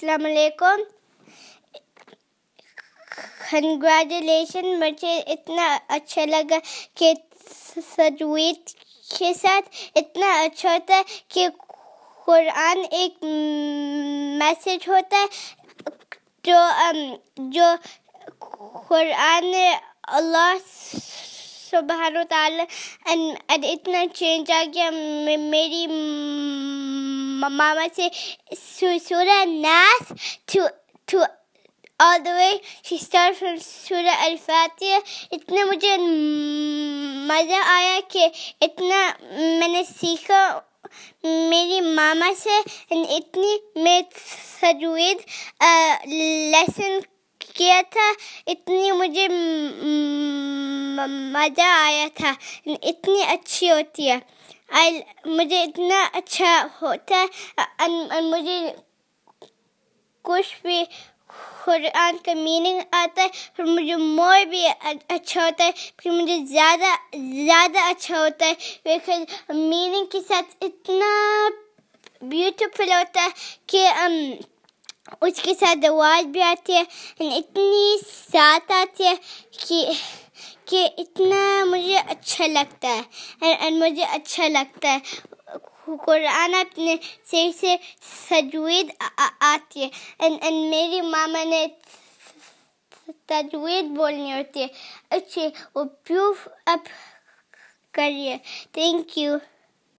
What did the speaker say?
السلام علیکم. کنگریچولیشن. مجھے اتنا اچھا لگا کہ تجوید کے ساتھ اتنا اچھا ہوتا ہے کہ قرآن ایک میسج ہوتا ہے جو قرآن اللہ سبحانہ و تعالی اتنا چینج آ گیا. میری ماما سے سورہ ناس to all the way she started from سورہ الفاتحہ. اتنا مجھے مزہ آیا کہ اتنا میں نے سیکھا میری ماما سے. اتنی میں تجوید لیسن کیا تھا, اتنی مجھے مزہ آیا تھا. اتنی اچھی ہوتی ہے, مجھے اتنا اچھا ہوتا ہے. مجھے کچھ بھی قرآن کا میننگ آتا ہے پھر مجھے مور بھی اچھا ہوتا ہے, پھر مجھے زیادہ اچھا ہوتا ہے بیکاز میننگ کے ساتھ اتنا بیوٹیفل ہوتا ہے کہ اس کے ساتھ آواز بھی آتی ہے, اتنی ساتھ آتی ہے کہ اتنا مجھے اچھا لگتا ہے. مجھے اچھا لگتا ہے قرآن اپنے صحیح سے تجوید آتی ہے. میری ماما نے تجوید بولنی ہوتی ہے اچھی, وہ پروف اپ کریے. Thank you.